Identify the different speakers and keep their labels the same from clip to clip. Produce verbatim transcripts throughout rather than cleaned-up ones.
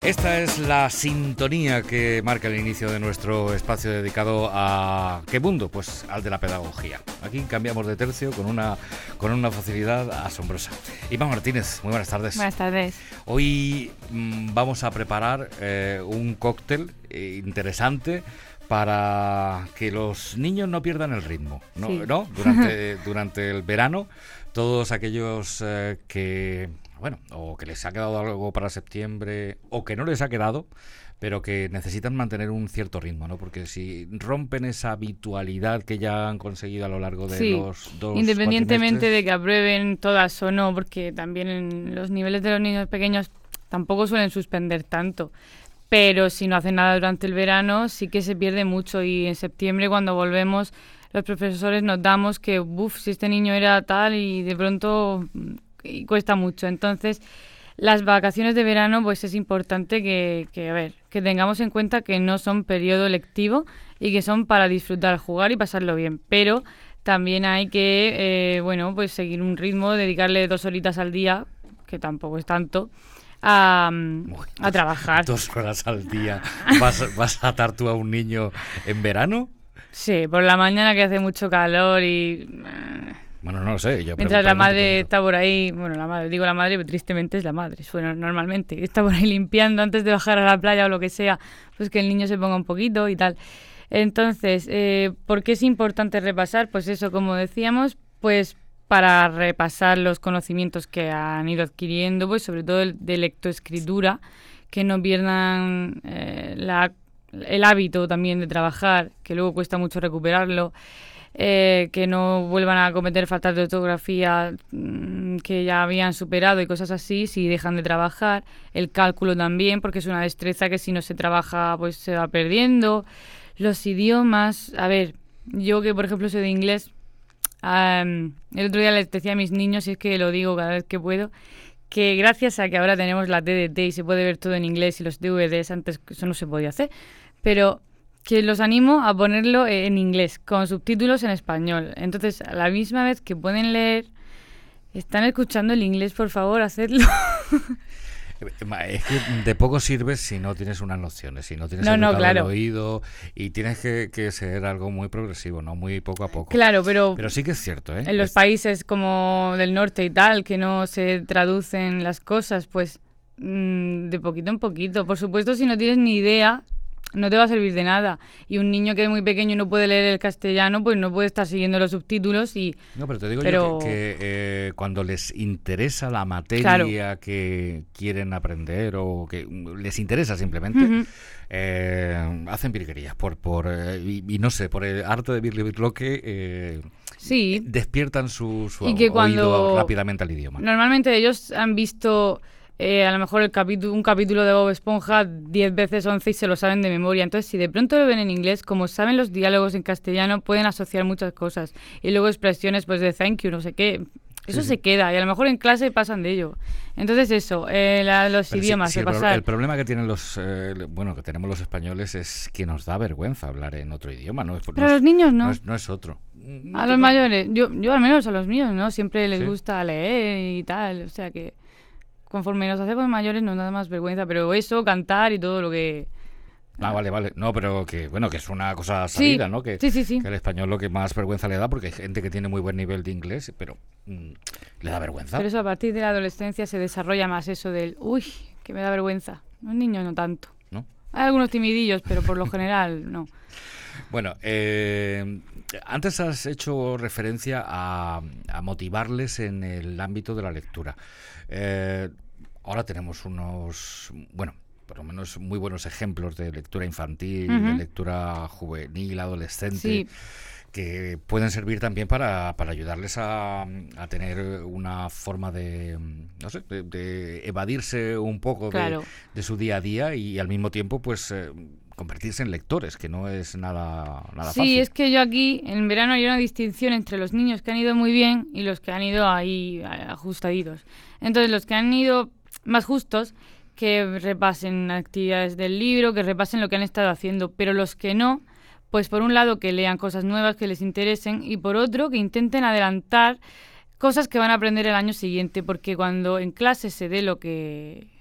Speaker 1: Esta es la sintonía que marca el inicio de nuestro espacio dedicado a ¿qué mundo? Pues al de la pedagogía. Aquí cambiamos de tercio con una, con una facilidad asombrosa. Iván Martínez, muy buenas tardes.
Speaker 2: Buenas tardes.
Speaker 1: Hoy mmm, vamos a preparar eh, un cóctel eh, interesante para que los niños no pierdan el ritmo, ¿no?
Speaker 2: Sí.
Speaker 1: ¿No? Durante, durante el verano, todos aquellos eh, que... bueno, o que les ha quedado algo para septiembre, o que no les ha quedado, pero que necesitan mantener un cierto ritmo, ¿no? Porque si rompen esa habitualidad que ya han conseguido a lo largo de
Speaker 2: sí.
Speaker 1: los dos
Speaker 2: Independientemente
Speaker 1: cuatrimestres,
Speaker 2: de que aprueben todas o no, porque también en los niveles de los niños pequeños tampoco suelen suspender tanto. Pero si no hacen nada durante el verano, sí que se pierde mucho. Y en septiembre, cuando volvemos, los profesores notamos que, uff, si este niño era tal y de pronto... y cuesta mucho. Entonces, las vacaciones de verano, pues es importante que, que, a ver, que tengamos en cuenta que no son periodo lectivo y que son para disfrutar, jugar y pasarlo bien. Pero también hay que, eh, bueno, pues seguir un ritmo, dedicarle dos horitas al día, que tampoco es tanto, a,
Speaker 1: Uy,
Speaker 2: a
Speaker 1: dos,
Speaker 2: trabajar.
Speaker 1: Dos horas al día. ¿Vas, vas a atar tú a un niño en verano?
Speaker 2: Sí, por la mañana que hace mucho calor y...
Speaker 1: Bueno, no lo sé. Yo
Speaker 2: Mientras la madre
Speaker 1: pregunto.
Speaker 2: está por ahí, bueno, la madre, digo la madre, pero tristemente es la madre, bueno, normalmente, está por ahí limpiando antes de bajar a la playa o lo que sea, pues que el niño se ponga un poquito y tal. Entonces, eh, ¿por qué es importante repasar? Pues eso, como decíamos, pues para repasar los conocimientos que han ido adquiriendo, pues sobre todo el de lectoescritura, que no pierdan eh, la, el hábito también de trabajar, que luego cuesta mucho recuperarlo. Eh, que no vuelvan a cometer faltas de ortografía mmm, que ya habían superado y cosas así si dejan de trabajar. El cálculo también, porque es una destreza que si no se trabaja pues se va perdiendo. Los idiomas, a ver, yo que por ejemplo soy de inglés, um, el otro día les decía a mis niños, y es que lo digo cada vez que puedo, que gracias a que ahora tenemos la T D T y se puede ver todo en inglés y los D V Ds, antes eso no se podía hacer, pero... que los animo a ponerlo en inglés, con subtítulos en español. Entonces, a la misma vez que pueden leer, están escuchando el inglés, por favor, hacedlo.
Speaker 1: Es que de poco sirve si no tienes unas nociones, si no tienes
Speaker 2: no,
Speaker 1: educado
Speaker 2: no, claro.
Speaker 1: el oído, y tienes que, que ser algo muy progresivo, ¿no? Muy poco a poco.
Speaker 2: Claro, pero...
Speaker 1: Pero sí que es cierto, ¿eh?
Speaker 2: En los
Speaker 1: es...
Speaker 2: países como del norte y tal, que no se traducen las cosas, pues mmm, de poquito en poquito. Por supuesto, si no tienes ni idea... no te va a servir de nada. Y un niño que es muy pequeño y no puede leer el castellano, pues no puede estar siguiendo los subtítulos y...
Speaker 1: No, pero te digo
Speaker 2: pero...
Speaker 1: yo que, que eh, cuando les interesa la materia claro. que quieren aprender o que les interesa simplemente, uh-huh. eh, hacen virguerías por, por eh, y, y no sé, por el arte de birlibirloque eh,
Speaker 2: sí.
Speaker 1: despiertan su, su
Speaker 2: y que
Speaker 1: oído
Speaker 2: cuando...
Speaker 1: rápidamente al idioma.
Speaker 2: Normalmente ellos han visto... Eh, a lo mejor el capítulo, un capítulo de Bob Esponja diez veces, once y se lo saben de memoria. Entonces, si de pronto lo ven en inglés, como saben los diálogos en castellano, pueden asociar muchas cosas. Y luego expresiones pues de thank you, no sé qué. Eso sí, se sí. queda y a lo mejor en clase pasan de ello. Entonces eso, eh, la, los
Speaker 1: Pero
Speaker 2: idiomas,
Speaker 1: sí, sí,
Speaker 2: de
Speaker 1: el,
Speaker 2: pasar...
Speaker 1: el problema que tienen los, eh, bueno, que tenemos los españoles es que nos da vergüenza hablar en otro idioma. No es,
Speaker 2: Pero
Speaker 1: no
Speaker 2: a los
Speaker 1: es,
Speaker 2: niños no.
Speaker 1: No es, no es otro.
Speaker 2: A los mayores, yo, yo al menos a los míos, ¿no? Siempre les
Speaker 1: ¿Sí?
Speaker 2: gusta leer y tal, o sea que... Conforme nos hacemos mayores nos da más vergüenza, pero eso, cantar y todo lo que...
Speaker 1: Ah, vale, vale. No, pero que, bueno, que es una cosa sabida,
Speaker 2: sí,
Speaker 1: ¿no? Que,
Speaker 2: sí, sí, sí.
Speaker 1: que el español lo que más vergüenza le da, porque hay gente que tiene muy buen nivel de inglés, pero mmm, le da vergüenza.
Speaker 2: Pero eso a partir de la adolescencia se desarrolla más eso del, uy, que me da vergüenza. Los niños no tanto.
Speaker 1: ¿No?
Speaker 2: Hay algunos timidillos, pero por lo general no.
Speaker 1: Bueno, eh, antes has hecho referencia a, a motivarles en el ámbito de la lectura. Eh, ahora tenemos unos, bueno, por lo menos muy buenos ejemplos de lectura infantil, uh-huh. de lectura juvenil, adolescente,
Speaker 2: sí.
Speaker 1: que pueden servir también para, para ayudarles a, a tener una forma de, no sé, de, de evadirse un poco
Speaker 2: claro.
Speaker 1: de, de su día a día y al mismo tiempo, pues... Eh, convertirse en lectores, que no es nada, nada
Speaker 2: sí,
Speaker 1: fácil.
Speaker 2: Sí, es que yo aquí, en verano, hay una distinción entre los niños que han ido muy bien y los que han ido ahí ajustaditos. Entonces, los que han ido más justos, que repasen actividades del libro, que repasen lo que han estado haciendo, pero los que no, pues por un lado que lean cosas nuevas que les interesen y por otro que intenten adelantar cosas que van a aprender el año siguiente, porque cuando en clase se dé lo que...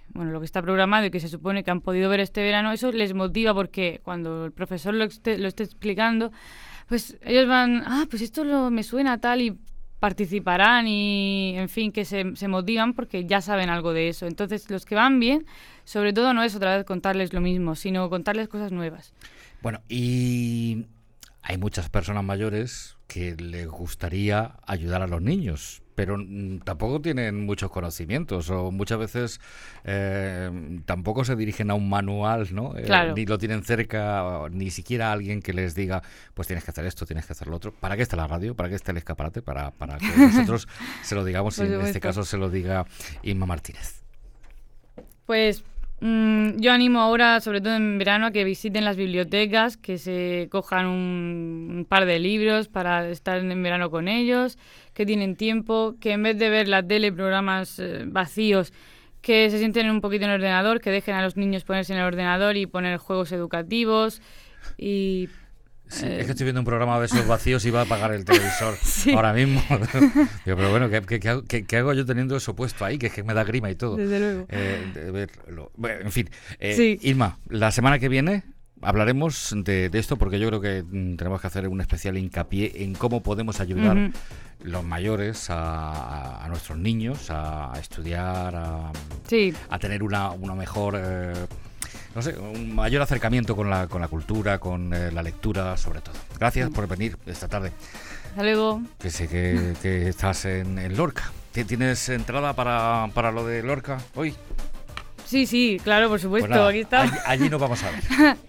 Speaker 2: bueno, lo que está programado y que se supone que han podido ver este verano, eso les motiva porque cuando el profesor lo esté, lo esté explicando, pues ellos van, ah, pues esto lo, me suena tal y participarán y, en fin, que se, se motivan porque ya saben algo de eso. Entonces, los que van bien, sobre todo no es otra vez contarles lo mismo, sino contarles cosas nuevas.
Speaker 1: Bueno, y hay muchas personas mayores que les gustaría ayudar a los niños, pero mm, tampoco tienen muchos conocimientos o muchas veces eh, tampoco se dirigen a un manual, ¿no? Eh,
Speaker 2: Claro.
Speaker 1: ni lo tienen cerca, ni siquiera alguien que les diga, pues tienes que hacer esto, tienes que hacer lo otro. ¿Para qué está la radio? ¿Para qué está el escaparate? Para, para que nosotros se lo digamos y
Speaker 2: Por
Speaker 1: en este
Speaker 2: supuesto.
Speaker 1: caso se lo diga Inma Martínez.
Speaker 2: Pues mm, yo animo ahora, sobre todo en verano, a que visiten las bibliotecas, que se cojan un, un par de libros para estar en verano con ellos, que tienen tiempo, que en vez de ver la tele, programas eh, vacíos, que se sienten un poquito en el ordenador, que dejen a los niños ponerse en el ordenador y poner juegos educativos y...
Speaker 1: Sí,
Speaker 2: Eh,
Speaker 1: es que estoy viendo un programa de esos vacíos y va a apagar el televisor
Speaker 2: Sí.
Speaker 1: ahora mismo. Digo, pero bueno, ¿qué, qué, qué hago, qué- qué hago yo teniendo eso puesto ahí? Que es que me da grima y todo.
Speaker 2: Desde luego.
Speaker 1: Eh, de verlo. Bueno, en fin, eh,
Speaker 2: Sí.
Speaker 1: Irma, la semana que viene hablaremos de, de esto porque yo creo que mm, tenemos que hacer un especial hincapié en cómo podemos ayudar
Speaker 2: Ujú.
Speaker 1: los mayores a, a- a nuestros niños a, a estudiar, a,
Speaker 2: Sí,
Speaker 1: a tener una, una mejor, eh, no sé, un mayor acercamiento con la, con la cultura, con eh, la lectura, sobre todo. Gracias por venir esta tarde,
Speaker 2: hasta luego.
Speaker 1: que sé que, que estás en, en Lorca. ¿Ti- ¿Tienes entrada para, para lo de Lorca hoy?
Speaker 2: Sí, sí, claro, por supuesto,
Speaker 1: Pues nada,
Speaker 2: aquí está.
Speaker 1: allí, allí nos vamos a ver.